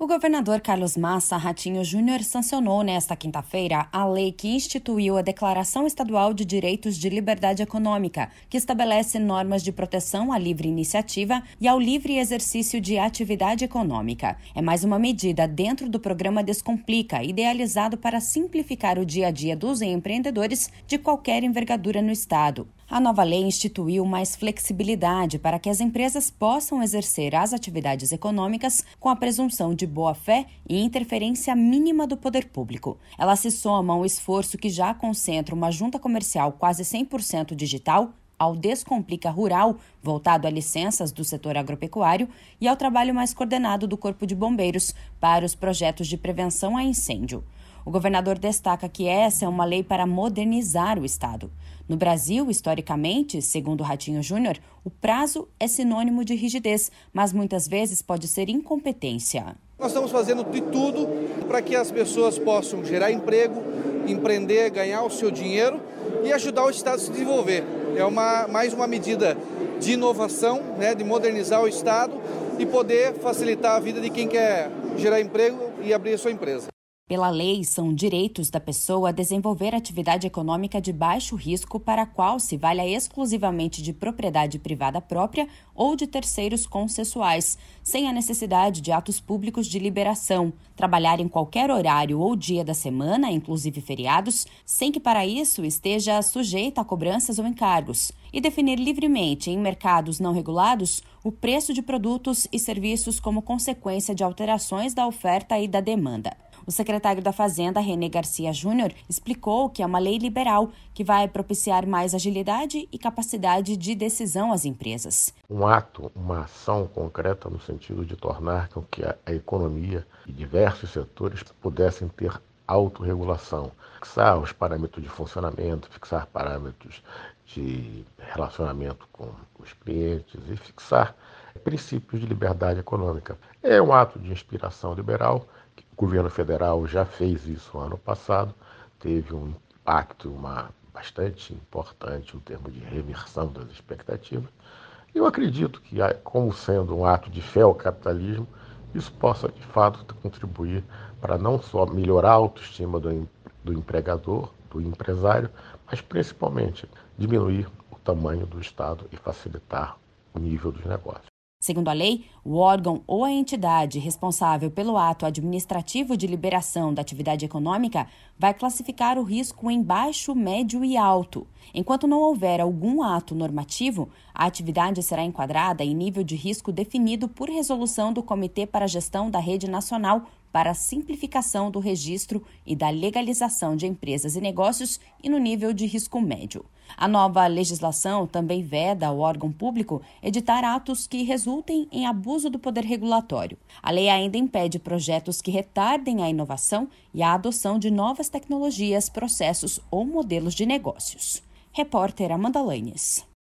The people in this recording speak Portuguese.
O governador Carlos Massa Ratinho Júnior sancionou nesta quinta-feira a lei que instituiu a Declaração Estadual de Direitos de Liberdade Econômica, que estabelece normas de proteção à livre iniciativa e ao livre exercício de atividade econômica. É mais uma medida dentro do programa Descomplica, idealizado para simplificar o dia a dia dos empreendedores de qualquer envergadura no estado. A nova lei instituiu mais flexibilidade para que as empresas possam exercer as atividades econômicas com a presunção de boa-fé e interferência mínima do poder público. Ela se soma ao esforço que já concentra uma junta comercial quase 100% digital, ao Descomplica Rural, voltado a licenças do setor agropecuário, e ao trabalho mais coordenado do Corpo de Bombeiros para os projetos de prevenção a incêndio. O governador destaca que essa é uma lei para modernizar o Estado. No Brasil, historicamente, segundo Ratinho Júnior, o prazo é sinônimo de rigidez, mas muitas vezes pode ser incompetência. Nós estamos fazendo de tudo para que as pessoas possam gerar emprego, empreender, ganhar o seu dinheiro e ajudar o Estado a se desenvolver. É mais uma medida de inovação, de modernizar o Estado e poder facilitar a vida de quem quer gerar emprego e abrir a sua empresa. Pela lei, são direitos da pessoa desenvolver atividade econômica de baixo risco para a qual se valha exclusivamente de propriedade privada própria ou de terceiros consensuais, sem a necessidade de atos públicos de liberação, trabalhar em qualquer horário ou dia da semana, inclusive feriados, sem que para isso esteja sujeita a cobranças ou encargos, e definir livremente em mercados não regulados o preço de produtos e serviços como consequência de alterações da oferta e da demanda. O secretário da Fazenda, René Garcia Júnior, explicou que é uma lei liberal que vai propiciar mais agilidade e capacidade de decisão às empresas. Um ato, uma ação concreta no sentido de tornar com que a economia e diversos setores pudessem ter autorregulação, fixar os parâmetros de funcionamento, fixar parâmetros de relacionamento com os clientes e fixar princípios de liberdade econômica. É um ato de inspiração liberal. O governo federal já fez isso ano passado, teve um impacto bastante importante em termos de reversão das expectativas. Eu acredito que, como sendo um ato de fé ao capitalismo, isso possa, de fato, contribuir para não só melhorar a autoestima do empregador, do empresário, mas principalmente diminuir o tamanho do Estado e facilitar o nível dos negócios. Segundo a lei, o órgão ou a entidade responsável pelo ato administrativo de liberação da atividade econômica vai classificar o risco em baixo, médio e alto. Enquanto não houver algum ato normativo, a atividade será enquadrada em nível de risco definido por resolução do Comitê para a Gestão da Rede Nacional para a Simplificação do Registro e da Legalização de Empresas e Negócios e no nível de risco médio. A nova legislação também veda ao órgão público editar atos que resultem em abuso do poder regulatório. A lei ainda impede projetos que retardem a inovação e a adoção de novas tecnologias, processos ou modelos de negócios. Repórter Amanda Lanes.